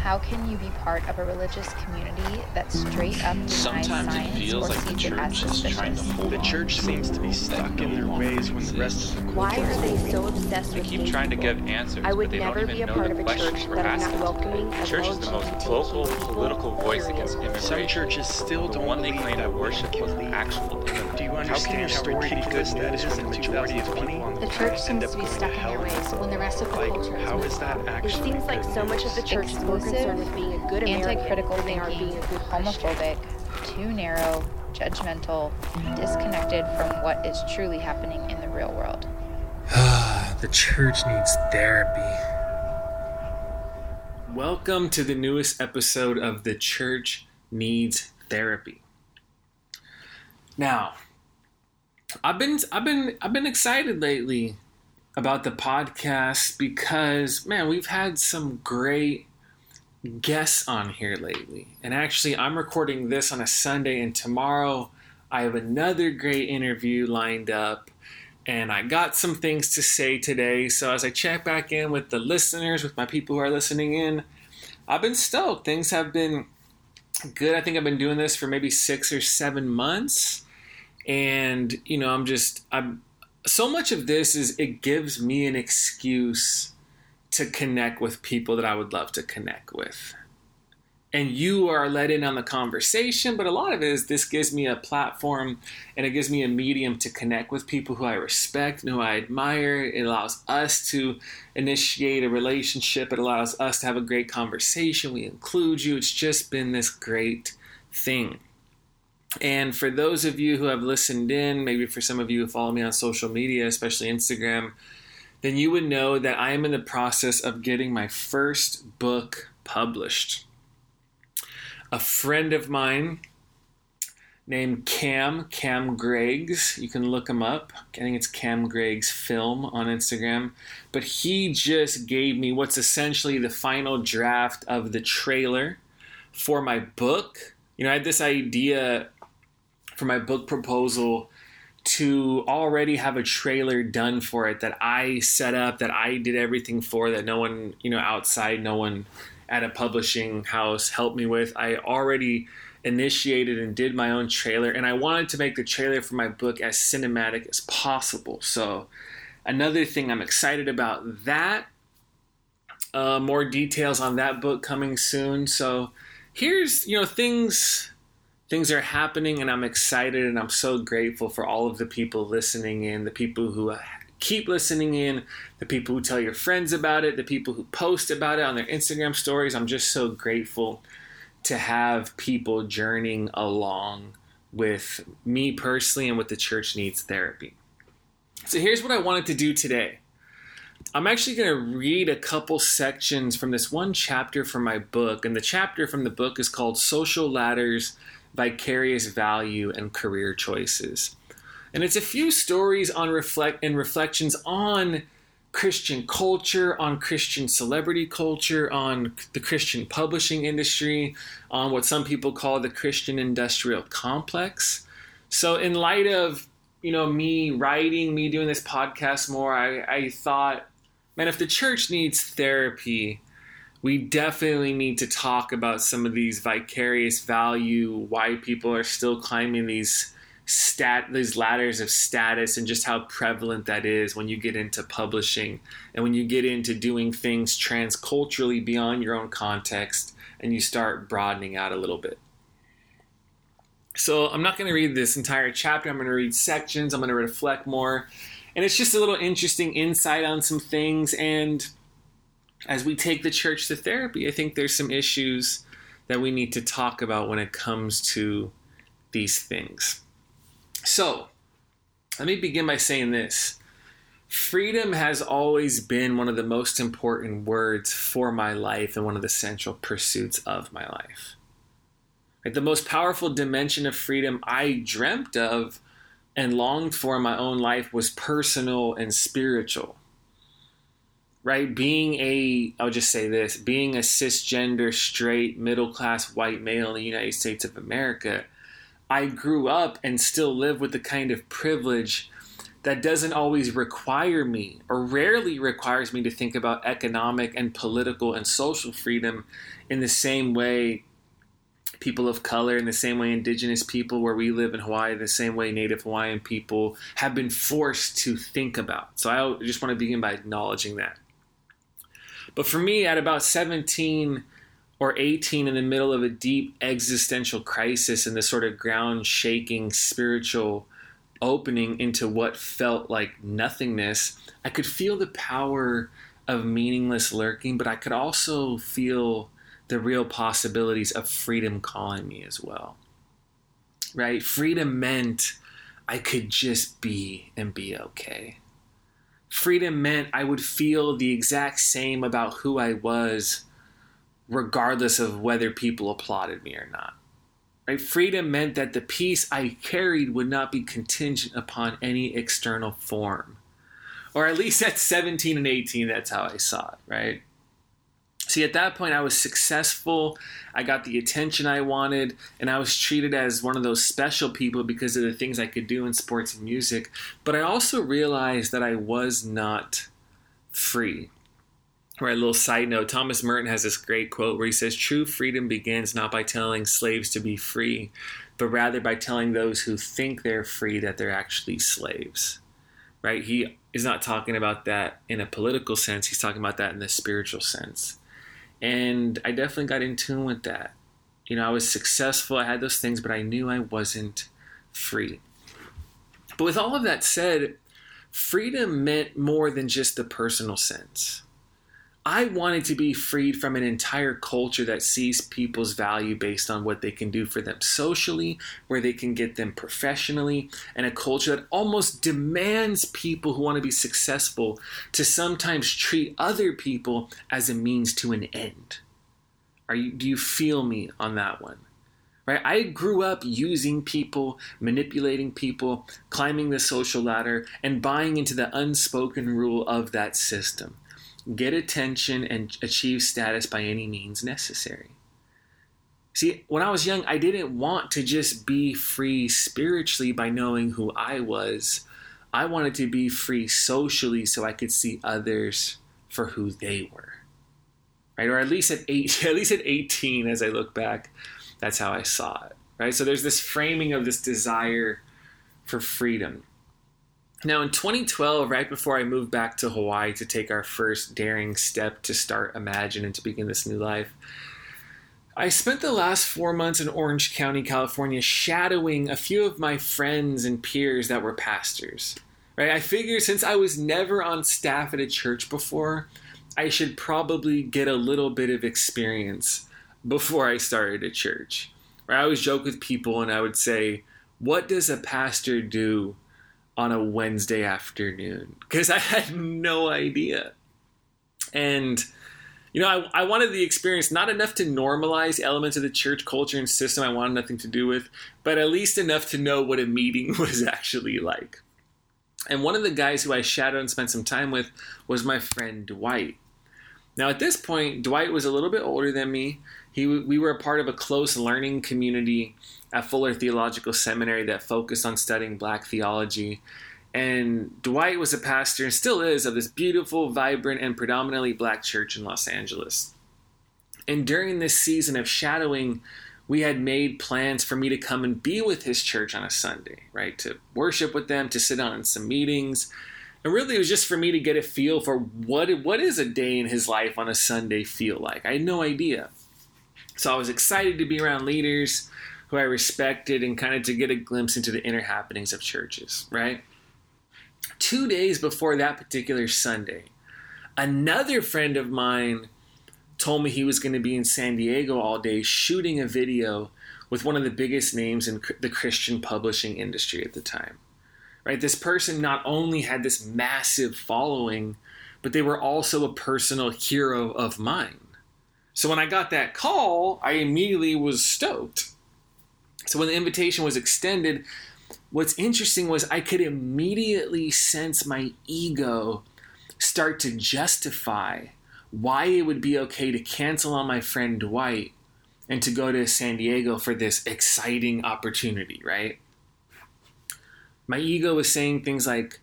How can you be part of a religious community that straight up denies Sometimes science it feels or like the sees it as church is trying to suspicious? hold The on church to seems to be rules that stuck in no their longer ways when the rest exist. of the Why culture are they so obsessed They with keep gay trying to people? give answers, I would but they never don't be even a know part the of a questions church we're that is asking. not welcoming The of church is the most LGBTQ vocal people, political voice against period. immigration. Some churches still The don't one they believe claim to that worship we was can an lead. actual immigrant. Do you How can understand you how still take ridiculous good that news is when when the the majority majority of of people people on on the the The planet church end seems up to be going stuck to in hell? their ways when the rest of the Like, culture is how moving is that forward. It actually seems like good so much news? of the church is more concerned with being a good American Anti-critical than they are thinking, being a good Christian. homophobic, too narrow, judgmental, disconnected from what is truly happening in the real world. The church needs therapy. Welcome to the newest episode of The Church Needs Therapy. Now, I've been excited lately about the podcast because, man, we've had some great guests on here lately. And actually, I'm recording this on a Sunday, and tomorrow I have another great interview lined up. And I got some things to say today. So as I check back in with the listeners, with my people who are listening in, I've been stoked. Things have been good. I think I've been doing this for maybe 6 or 7 months. And, you know, I'm so much of this is it gives me an excuse to connect with people that I would love to connect with. And you are let in on the conversation, but a lot of it is this gives me a platform and it gives me a medium to connect with people who I respect and who I admire. It allows us to initiate a relationship. It allows us to have a great conversation. We include you. It's just been this great thing. And for those of you who have listened in, maybe for some of you who follow me on social media, especially Instagram, then you would know that I am in the process of getting my first book published. A friend of mine named Cam Greggs, you can look him up. I think it's Cam Greggs Film on Instagram. But he just gave me what's essentially the final draft of the trailer for my book. You know, I had this idea for my book proposal to already have a trailer done for it that I set up, that I did everything for, that no one, outside, no one at a publishing house helped me with. I already initiated and did my own trailer, and I wanted to make the trailer for my book as cinematic as possible. So another thing I'm excited about that. More details on that book coming soon. So here's, things are happening, and I'm excited, and I'm so grateful for all of the people listening in, the people who keep listening in, the people who tell your friends about it, the people who post about it on their Instagram stories. I'm just so grateful to have people journeying along with me personally and with the Church Needs Therapy. So here's what I wanted to do today. I'm actually going to read a couple sections from this one chapter from my book, and the chapter from the book is called Social Ladders, Vicarious Value, and Career Choices. And it's a few stories on reflections on Christian culture, on Christian celebrity culture, on the Christian publishing industry, on what some people call the Christian industrial complex. So in light of, me writing, me doing this podcast more, I thought, man, if the church needs therapy, we definitely need to talk about some of these vicarious value, why people are still climbing these ladders of status, and just how prevalent that is when you get into publishing and when you get into doing things transculturally beyond your own context and you start broadening out a little bit. So I'm not going to read this entire chapter. I'm going to read sections. I'm going to reflect more. And it's just a little interesting insight on some things. And as we take the church to therapy, I think there's some issues that we need to talk about when it comes to these things. So, let me begin by saying this. Freedom has always been one of the most important words for my life and one of the central pursuits of my life. Like, the most powerful dimension of freedom I dreamt of and longed for in my own life was personal and spiritual. Right? Being a cisgender, straight, middle-class white male in the United States of America, I grew up and still live with the kind of privilege that doesn't always require me, or rarely requires me, to think about economic and political and social freedom in the same way people of color, in the same way Indigenous people where we live in Hawaii, the same way Native Hawaiian people have been forced to think about. So I just want to begin by acknowledging that. But for me, at about 17 or 18, in the middle of a deep existential crisis and this sort of ground-shaking spiritual opening into what felt like nothingness, I could feel the power of meaningless lurking, but I could also feel the real possibilities of freedom calling me as well, right? Freedom meant I could just be and be okay. Freedom meant I would feel the exact same about who I was, regardless of whether people applauded me or not. Right? Freedom meant that the peace I carried would not be contingent upon any external form. Or at least at 17 and 18, that's how I saw it, right? See, at that point, I was successful, I got the attention I wanted, and I was treated as one of those special people because of the things I could do in sports and music. But I also realized that I was not free. Right, a little side note, Thomas Merton has this great quote where he says, "True freedom begins not by telling slaves to be free, but rather by telling those who think they're free that they're actually slaves." Right? He is not talking about that in a political sense. He's talking about that in the spiritual sense. And I definitely got in tune with that. You know, I was successful, I had those things, but I knew I wasn't free. But with all of that said, freedom meant more than just the personal sense. I wanted to be freed from an entire culture that sees people's value based on what they can do for them socially, where they can get them professionally, and a culture that almost demands people who want to be successful to sometimes treat other people as a means to an end. Do you feel me on that one? Right? I grew up using people, manipulating people, climbing the social ladder, and buying into the unspoken rule of that system. Get attention and achieve status by any means necessary. See, when I was young, I didn't want to just be free spiritually by knowing who I was. I wanted to be free socially so I could see others for who they were. Right? Or at least at 18, as I look back, that's how I saw it. Right? So there's this framing of this desire for freedom. Now, in 2012, right before I moved back to Hawaii to take our first daring step to start Imagine and to begin this new life, I spent the last 4 months in Orange County, California, shadowing a few of my friends and peers that were pastors. Right? I figured since I was never on staff at a church before, I should probably get a little bit of experience before I started a church. Right? I always joke with people and I would say, "What does a pastor do on a Wednesday afternoon?" Because I had no idea. And, you know, I wanted the experience, not enough to normalize elements of the church culture and system I wanted nothing to do with, but at least enough to know what a meeting was actually like. And one of the guys who I shadowed and spent some time with was my friend Dwight. Now, at this point, Dwight was a little bit older than me. We were a part of a close learning community at Fuller Theological Seminary that focused on studying Black theology. And Dwight was a pastor, and still is, of this beautiful, vibrant, and predominantly Black church in Los Angeles. And during this season of shadowing, we had made plans for me to come and be with his church on a Sunday, right? To worship with them, to sit down in some meetings. And really, it was just for me to get a feel for what is a day in his life on a Sunday feel like. I had no idea. So I was excited to be around leaders who I respected and kind of to get a glimpse into the inner happenings of churches, right? 2 days before that particular Sunday, another friend of mine told me he was going to be in San Diego all day shooting a video with one of the biggest names in the Christian publishing industry at the time. Right? This person not only had this massive following, but they were also a personal hero of mine. So when I got that call, I immediately was stoked. So when the invitation was extended, what's interesting was I could immediately sense my ego start to justify why it would be okay to cancel on my friend Dwight and to go to San Diego for this exciting opportunity, right? My ego was saying things like,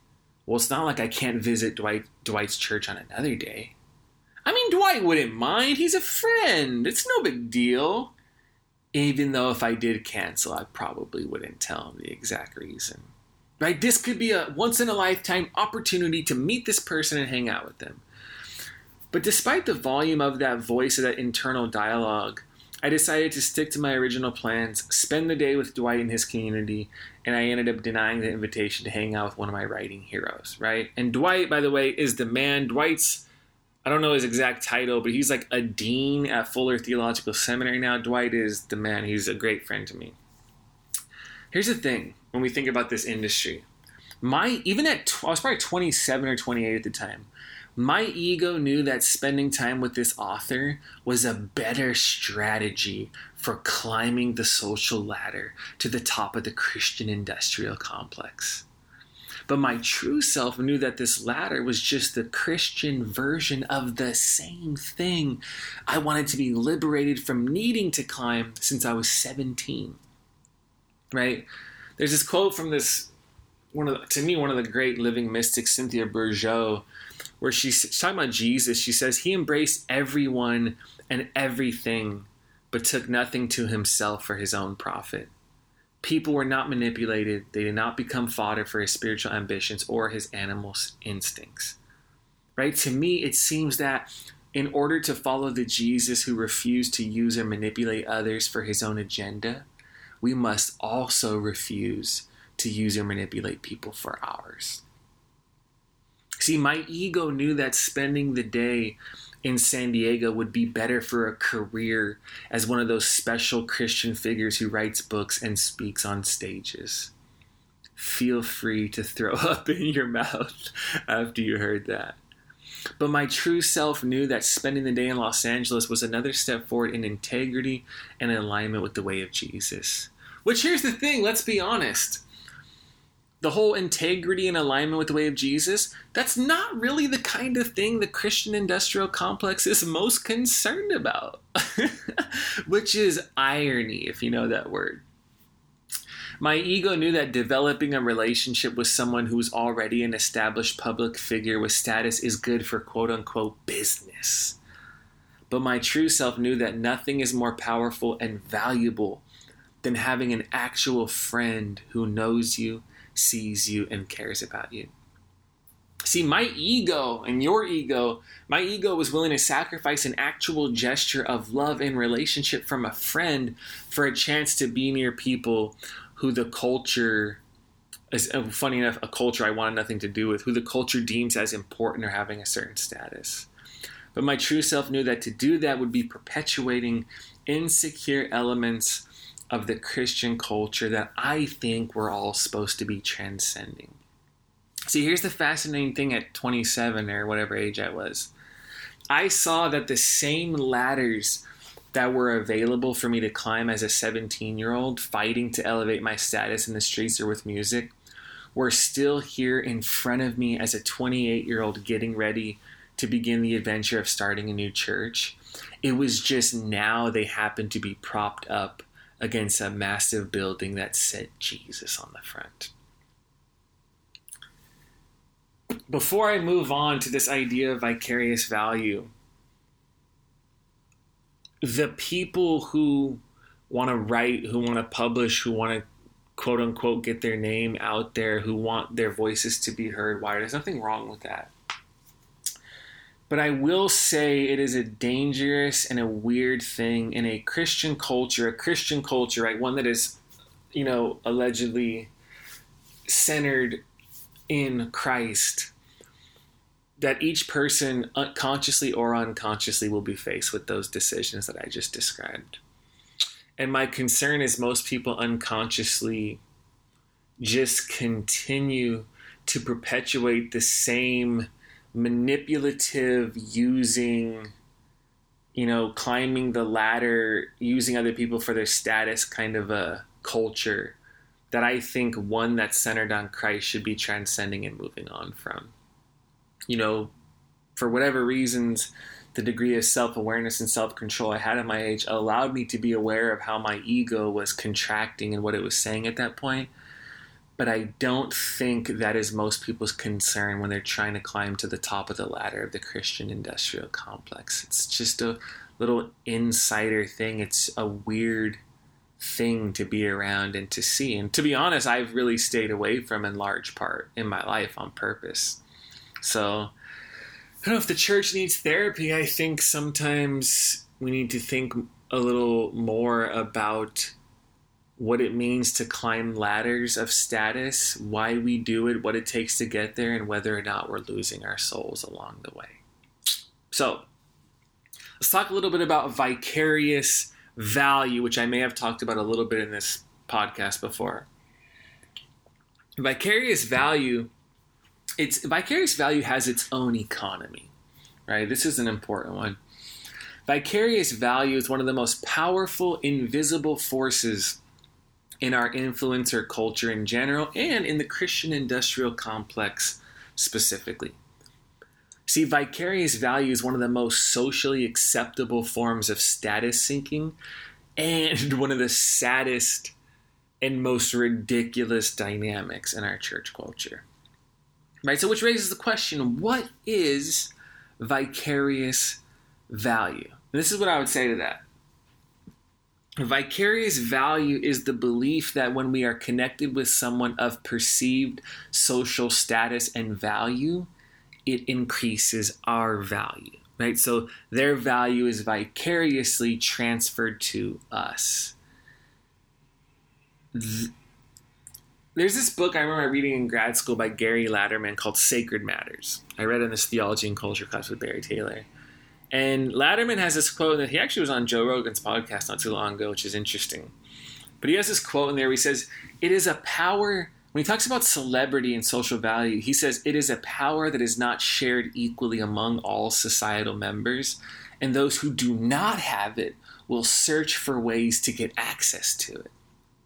Well, it's not like I can't visit Dwight's church on another day. I mean, Dwight wouldn't mind. He's a friend. It's no big deal. Even though if I did cancel, I probably wouldn't tell him the exact reason. Right? This could be a once-in-a-lifetime opportunity to meet this person and hang out with them. But despite the volume of that voice, of that internal dialogue, I decided to stick to my original plans, spend the day with Dwight and his community, and I ended up denying the invitation to hang out with one of my writing heroes, right? And Dwight, by the way, is the man. Dwight's, I don't know his exact title, but he's like a dean at Fuller Theological Seminary now. Dwight is the man. He's a great friend to me. Here's the thing when we think about this industry. I was probably 27 or 28 at the time. My ego knew that spending time with this author was a better strategy for climbing the social ladder to the top of the Christian industrial complex. But my true self knew that this ladder was just the Christian version of the same thing I wanted to be liberated from needing to climb since I was 17. Right? There's this quote from one of the great living mystics, Cynthia Bourgeault, where she's talking about Jesus. She says, he embraced everyone and everything, but took nothing to himself for his own profit. People were not manipulated. They did not become fodder for his spiritual ambitions or his animal instincts. Right? To me, it seems that in order to follow the Jesus who refused to use or manipulate others for his own agenda, we must also refuse to use or manipulate people for ours. See, my ego knew that spending the day in San Diego would be better for a career as one of those special Christian figures who writes books and speaks on stages. Feel free to throw up in your mouth after you heard that. But my true self knew that spending the day in Los Angeles was another step forward in integrity and alignment with the way of Jesus. Which, here's the thing, let's be honest. The whole integrity and alignment with the way of Jesus, that's not really the kind of thing the Christian industrial complex is most concerned about. Which is irony, if you know that word. My ego knew that developing a relationship with someone who's already an established public figure with status is good for quote-unquote business. But my true self knew that nothing is more powerful and valuable than having an actual friend who knows you, sees you, and cares about you. See, my ego and your ego, my ego was willing to sacrifice an actual gesture of love and relationship from a friend for a chance to be near people who the culture, is funny enough, a culture I wanted nothing to do with, who the culture deems as important or having a certain status. But my true self knew that to do that would be perpetuating insecure elements of the Christian culture that I think we're all supposed to be transcending. See, here's the fascinating thing at 27 or whatever age I was. I saw that the same ladders that were available for me to climb as a 17-year-old fighting to elevate my status in the streets or with music were still here in front of me as a 28-year-old getting ready to begin the adventure of starting a new church. It was just now they happened to be propped up against a massive building that said Jesus on the front. Before I move on to this idea of vicarious value, the people who want to write, who want to publish, who want to quote unquote get their name out there, who want their voices to be heard, why? There's nothing wrong with that. But I will say it is a dangerous and a weird thing in a Christian culture, right? One that is, allegedly centered in Christ, that each person consciously or unconsciously will be faced with those decisions that I just described. And my concern is most people unconsciously just continue to perpetuate the same manipulative, using, climbing the ladder, using other people for their status kind of a culture that I think one that's centered on Christ should be transcending and moving on from. For whatever reasons, the degree of self-awareness and self-control I had at my age allowed me to be aware of how my ego was contracting and what it was saying at that point. but I don't think that is most people's concern when they're trying to climb to the top of the ladder of the Christian industrial complex. It's just a little insider thing. It's a weird thing to be around and to see. And to be honest, I've really stayed away from in large part in my life on purpose. So I don't know if the church needs therapy. I think sometimes we need to think a little more about what it means to climb ladders of status, why we do it, what it takes to get there, and whether or not we're losing our souls along the way. So let's talk a little bit about vicarious value, which I may have talked about a little bit in this podcast before. Vicarious value has its own economy, right? This is an important one. Vicarious value is one of the most powerful invisible forces in our influencer culture in general and in the Christian industrial complex specifically. See, vicarious value is one of the most socially acceptable forms of status seeking and one of the saddest and most ridiculous dynamics in our church culture. Right? So which raises the question, what is vicarious value? And this is what I would say to that. Vicarious value is the belief that when we are connected with someone of perceived social status and value, it increases our value, right? So their value is vicariously transferred to us. There's this book I remember reading in grad school by Gary Latterman called Sacred Matters. I read it in this theology and culture class with Barry Taylor. And Latterman has this quote that he actually was on Joe Rogan's podcast not too long ago, which is interesting. But he has this quote in there where he says, it is a power, when he talks about celebrity and social value, he says, it is a power that is not shared equally among all societal members, and those who do not have it will search for ways to get access to it.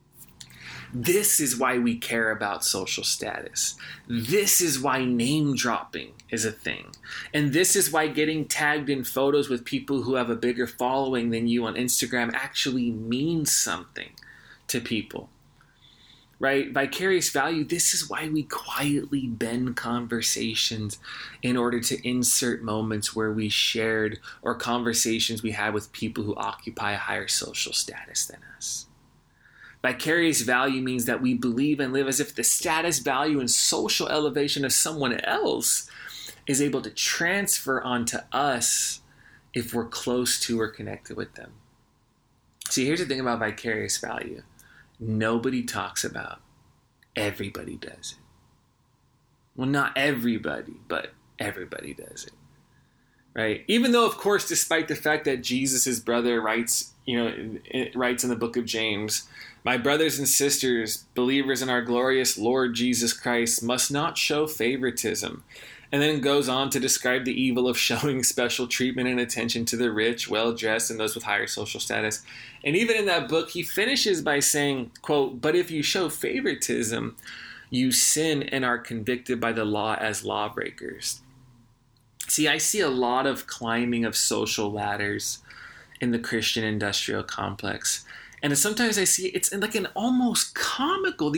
This is why we care about social status. This is why name dropping is a thing. And this is why getting tagged in photos with people who have a bigger following than you on Instagram actually means something to people. Right? Vicarious value, this is why we quietly bend conversations in order to insert moments where we shared or conversations we had with people who occupy a higher social status than us. Vicarious value means that we believe and live as if the status, value, and social elevation of someone else is able to transfer onto us if we're close to or connected with them. See, here's the thing about vicarious value. Nobody talks about. Everybody does it. Well, not everybody, but everybody does it. Right? Even though, of course, despite the fact that Jesus' brother writes in the book of James, my brothers and sisters, believers in our glorious Lord Jesus Christ, must not show favoritism. And then goes on to describe the evil of showing special treatment and attention to the rich, well-dressed, and those with higher social status. And even in that book, he finishes by saying, quote, but if you show favoritism, you sin and are convicted by the law as lawbreakers. See, I see a lot of climbing of social ladders in the Christian industrial complex. And sometimes I see it's in like these almost comical,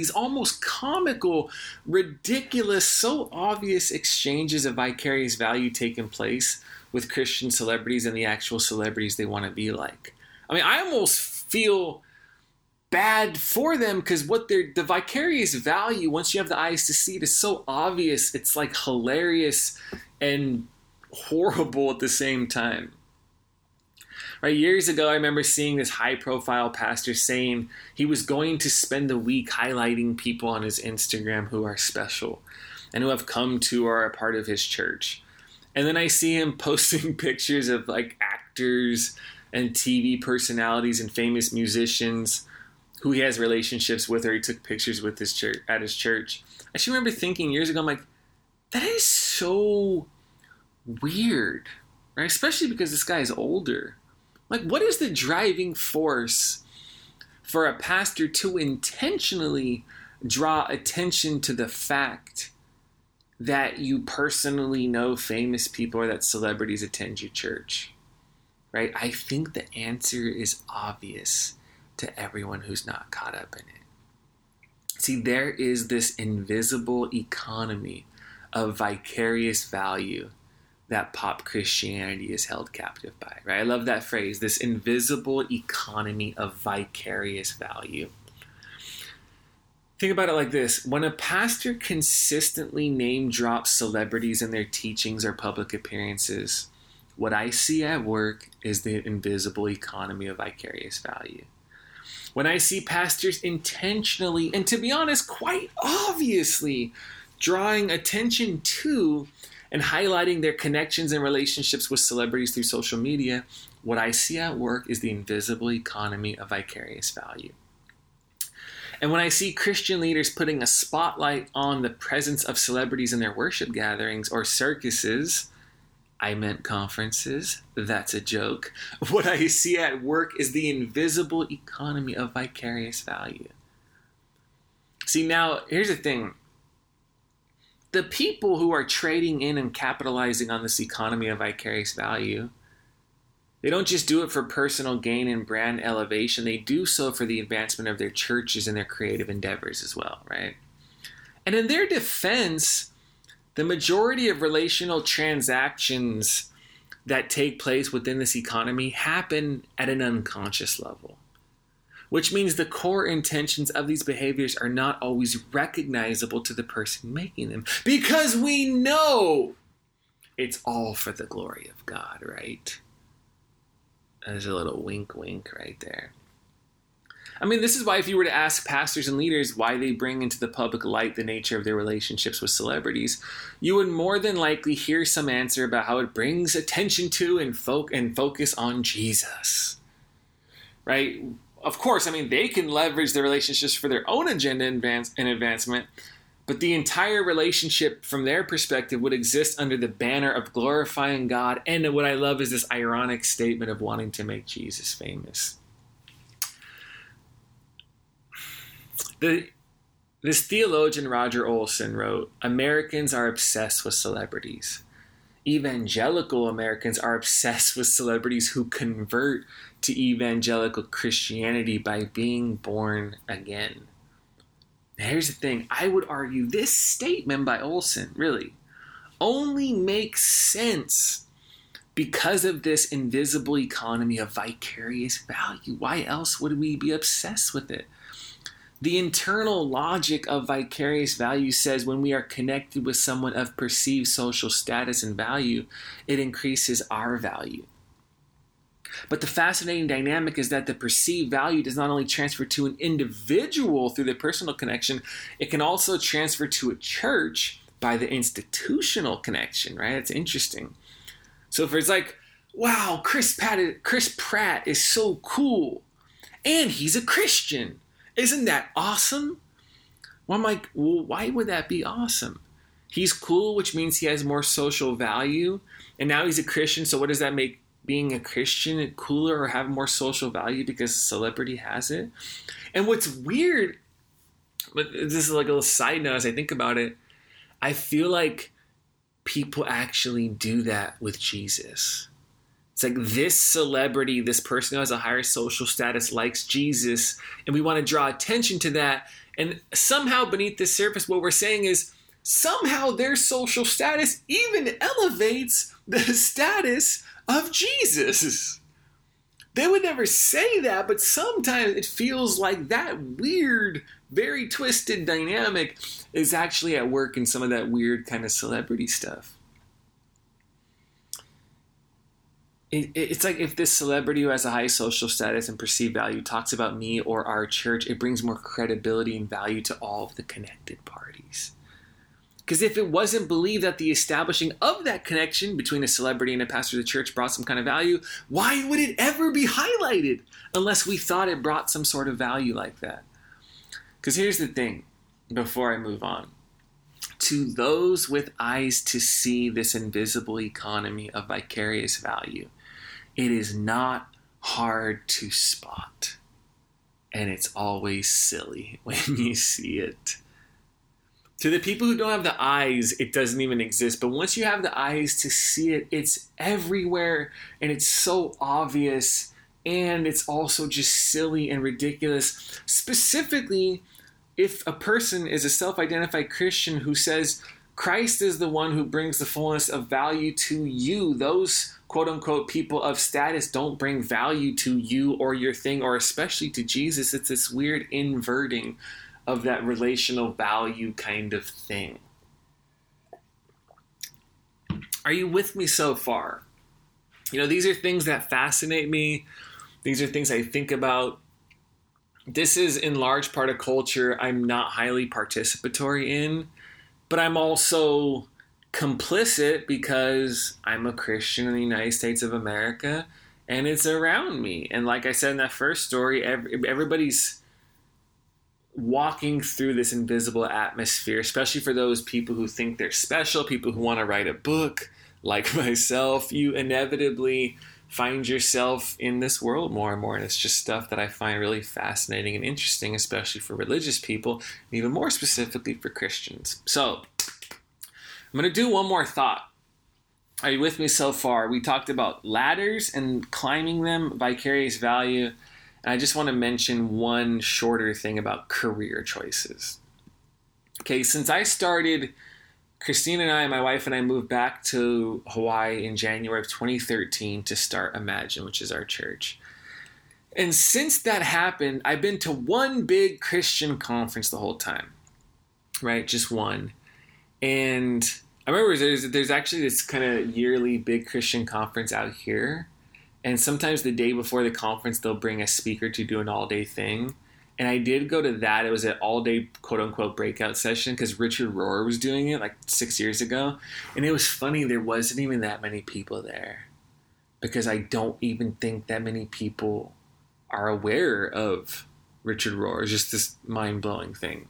ridiculous, so obvious exchanges of vicarious value taking place with Christian celebrities and the actual celebrities they want to be like. I mean, I almost feel bad for them because the vicarious value, once you have the eyes to see it, is so obvious. It's like hilarious and horrible at the same time. Right, years ago, I remember seeing this high-profile pastor saying he was going to spend the week highlighting people on his Instagram who are special and who have come to or are a part of his church. And then I see him posting pictures of like actors and TV personalities and famous musicians who he has relationships with or he took pictures with at his church. I just remember thinking years ago, I'm like, that is so weird, right? Especially because this guy is older. Like, what is the driving force for a pastor to intentionally draw attention to the fact that you personally know famous people or that celebrities attend your church? Right? I think the answer is obvious to everyone who's not caught up in it. See, there is this invisible economy of vicarious value that pop Christianity is held captive by, right? I love that phrase, this invisible economy of vicarious value. Think about it like this. When a pastor consistently name drops celebrities in their teachings or public appearances, what I see at work is the invisible economy of vicarious value. When I see pastors intentionally, and to be honest, quite obviously, drawing attention to and highlighting their connections and relationships with celebrities through social media, what I see at work is the invisible economy of vicarious value. And when I see Christian leaders putting a spotlight on the presence of celebrities in their worship gatherings or circuses, I meant conferences, that's a joke. What I see at work is the invisible economy of vicarious value. See, now, here's the thing. The people who are trading in and capitalizing on this economy of vicarious value, they don't just do it for personal gain and brand elevation. They do so for the advancement of their churches and their creative endeavors as well, right? And in their defense, the majority of relational transactions that take place within this economy happen at an unconscious level, which means the core intentions of these behaviors are not always recognizable to the person making them, because we know it's all for the glory of God, right? There's a little wink wink right there. I mean, this is why if you were to ask pastors and leaders why they bring into the public light the nature of their relationships with celebrities, you would more than likely hear some answer about how it brings attention to and focus on Jesus, right? Of course, I mean, they can leverage the relationships for their own agenda and advancement, but the entire relationship from their perspective would exist under the banner of glorifying God. And what I love is this ironic statement of wanting to make Jesus famous. This theologian Roger Olson wrote, "Americans are obsessed with celebrities. Evangelical Americans are obsessed with celebrities who convert to evangelical Christianity by being born again." Here's the thing. I would argue this statement by Olson really only makes sense because of this invisible economy of vicarious value. Why else would we be obsessed with it? The internal logic of vicarious value says when we are connected with someone of perceived social status and value, it increases our value. But the fascinating dynamic is that the perceived value does not only transfer to an individual through the personal connection, it can also transfer to a church by the institutional connection, right? It's interesting. So if it's like, wow, Chris Pratt is so cool, and he's a Christian. Isn't that awesome? Well, I'm like, well, why would that be awesome? He's cool, which means he has more social value, and now he's a Christian, so what does that make being a Christian cooler or have more social value because a celebrity has it? And what's weird, but this is like a little side note as I think about it, I feel like people actually do that with Jesus. It's like this celebrity, this person who has a higher social status likes Jesus, and we want to draw attention to that. And somehow beneath the surface, what we're saying is somehow their social status even elevates the status of Jesus. They would never say that, but sometimes it feels like that weird, very twisted dynamic is actually at work in some of that weird kind of celebrity stuff. It's like if this celebrity who has a high social status and perceived value talks about me or our church, it brings more credibility and value to all of the connected parties. Because if it wasn't believed that the establishing of that connection between a celebrity and a pastor of the church brought some kind of value, why would it ever be highlighted unless we thought it brought some sort of value like that? Because here's the thing, before I move on. To those with eyes to see this invisible economy of vicarious value, it is not hard to spot. And it's always silly when you see it. To the people who don't have the eyes, it doesn't even exist. But once you have the eyes to see it, it's everywhere. And it's so obvious. And it's also just silly and ridiculous. Specifically, if a person is a self-identified Christian who says Christ is the one who brings the fullness of value to you, those quote-unquote people of status don't bring value to you or your thing, or especially to Jesus. It's this weird inverting of that relational value kind of thing. Are you with me so far? These are things that fascinate me. These are things I think about. This is in large part a culture I'm not highly participatory in, but I'm also complicit because I'm a Christian in the United States of America and it's around me. And like I said in that first story, everybody's walking through this invisible atmosphere, especially for those people who think they're special, people who want to write a book like myself. You inevitably find yourself in this world more and more, and it's just stuff that I find really fascinating and interesting, especially for religious people, and even more specifically for Christians. So I'm going to do one more thought. Are you with me so far? We talked about ladders and climbing them, vicarious value, and I just want to mention one shorter thing about career choices. Okay, since I started, Christine and I, my wife and I, moved back to Hawaii in January of 2013 to start Imagine, which is our church. And since that happened, I've been to one big Christian conference the whole time, right? Just one. And I remember there's actually this kind of yearly big Christian conference out here. And sometimes the day before the conference, they'll bring a speaker to do an all-day thing. And I did go to that. It was an all-day, quote-unquote, breakout session because Richard Rohr was doing it like 6 years ago. And it was funny. There wasn't even that many people there because I don't even think that many people are aware of Richard Rohr. It's just this mind-blowing thing.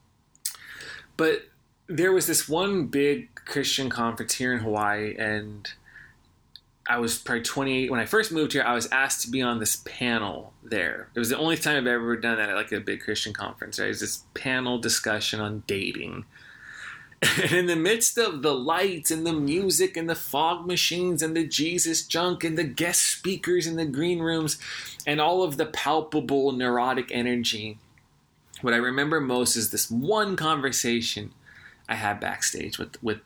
But there was this one big Christian conference here in Hawaii, and I was probably 28. When I first moved here, I was asked to be on this panel there. It was the only time I've ever done that at like a big Christian conference, right? It was this panel discussion on dating. And in the midst of the lights and the music and the fog machines and the Jesus junk and the guest speakers in the green rooms and all of the palpable neurotic energy, what I remember most is this one conversation I had backstage with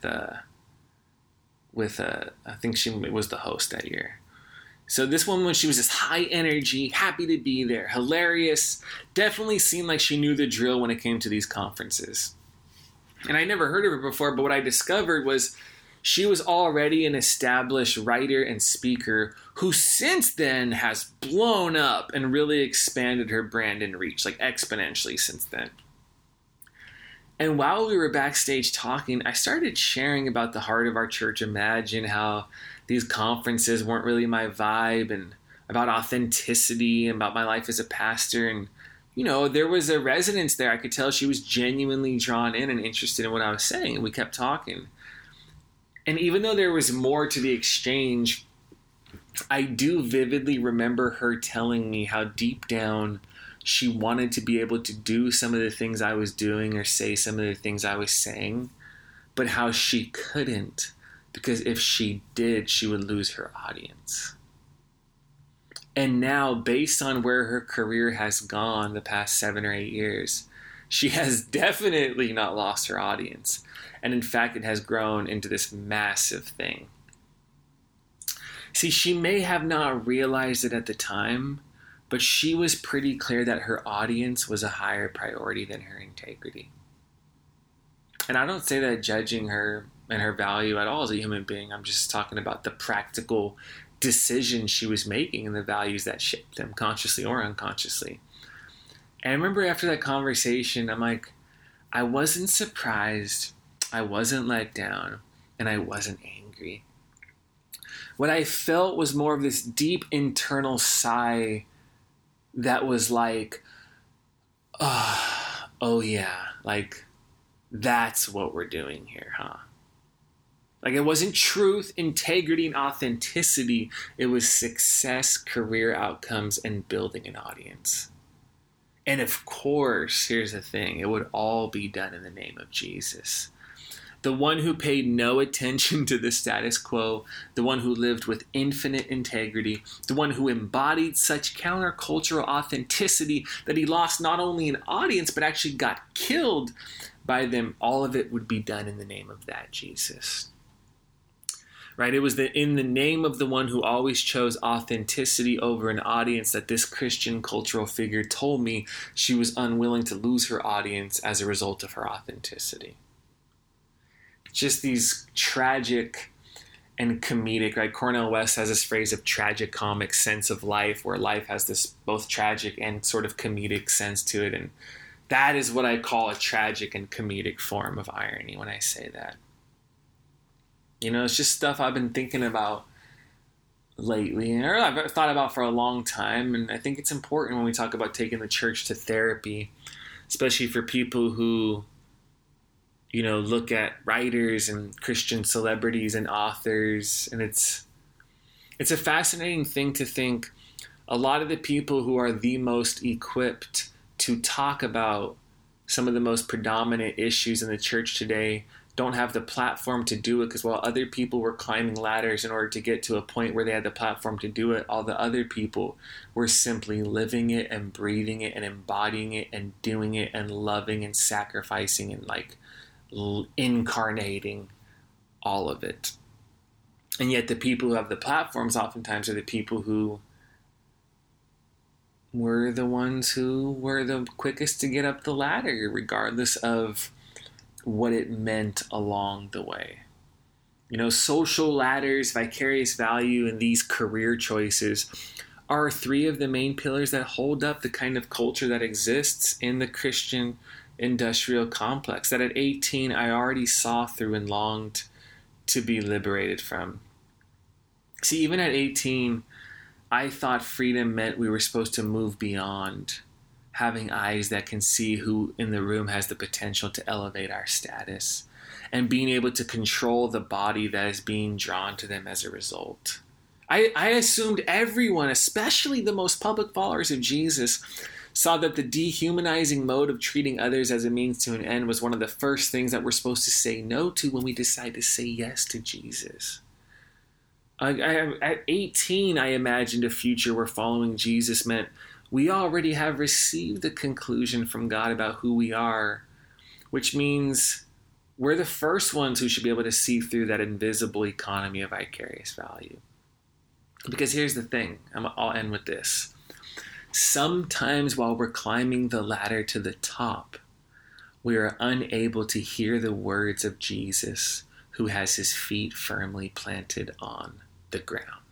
I think she was the host that year. So this woman, she was this high energy, happy to be there, hilarious, definitely seemed like she knew the drill when it came to these conferences. And I never heard of her before, but what I discovered was she was already an established writer and speaker who since then has blown up and really expanded her brand and reach, like exponentially since then. And while we were backstage talking, I started sharing about the heart of our church, Imagine, how these conferences weren't really my vibe, and about authenticity, and about my life as a pastor. And, there was a resonance there. I could tell she was genuinely drawn in and interested in what I was saying, and we kept talking. And even though there was more to the exchange, I do vividly remember her telling me how deep down she wanted to be able to do some of the things I was doing or say some of the things I was saying, but how she couldn't, because if she did, she would lose her audience. And now, based on where her career has gone the past 7 or 8 years, she has definitely not lost her audience. And in fact, it has grown into this massive thing. See, she may have not realized it at the time, but she was pretty clear that her audience was a higher priority than her integrity. And I don't say that judging her and her value at all as a human being. I'm just talking about the practical decisions she was making and the values that shaped them, consciously or unconsciously. And I remember after that conversation, I'm like, I wasn't surprised, I wasn't let down, and I wasn't angry. What I felt was more of this deep internal sigh that was like, oh yeah, like, that's what we're doing here, huh? Like, it wasn't truth, integrity, and authenticity. It was success, career outcomes, and building an audience. And of course, here's the thing, it would all be done in the name of Jesus. the one who paid no attention to the status quo, the one who lived with infinite integrity, the one who embodied such countercultural authenticity that he lost not only an audience, but actually got killed by them. All of it would be done in the name of that Jesus. Right? It was in the name of the one who always chose authenticity over an audience that this Christian cultural figure told me she was unwilling to lose her audience as a result of her authenticity. Just these tragic and comedic, right? Cornel West has this phrase of tragicomic sense of life, where life has this both tragic and sort of comedic sense to it. And that is what I call a tragic and comedic form of irony when I say that. You know, it's just stuff I've been thinking about lately, or I've thought about for a long time. And I think it's important when we talk about taking the church to therapy, especially for people who, you know, look at writers and Christian celebrities and authors. And it's a fascinating thing to think a lot of the people who are the most equipped to talk about some of the most predominant issues in the church today don't have the platform to do it, because while other people were climbing ladders in order to get to a point where they had the platform to do it, all the other people were simply living it and breathing it and embodying it and doing it and loving and sacrificing and incarnating all of it. And yet the people who have the platforms oftentimes are the people who were the ones who were the quickest to get up the ladder, regardless of what it meant along the way. You know, social ladders, vicarious value, and these career choices are three of the main pillars that hold up the kind of culture that exists in the Christian industrial complex that at 18 I already saw through and longed to be liberated from. See, even at 18, I thought freedom meant we were supposed to move beyond having eyes that can see who in the room has the potential to elevate our status, and being able to control the body that is being drawn to them as a result. I assumed everyone, especially the most public followers of Jesus, saw that the dehumanizing mode of treating others as a means to an end was one of the first things that we're supposed to say no to when we decide to say yes to Jesus. At 18, I imagined a future where following Jesus meant we already have received the conclusion from God about who we are, which means we're the first ones who should be able to see through that invisible economy of vicarious value. Because here's the thing, I'll end with this. Sometimes while we're climbing the ladder to the top, we are unable to hear the words of Jesus, who has his feet firmly planted on the ground.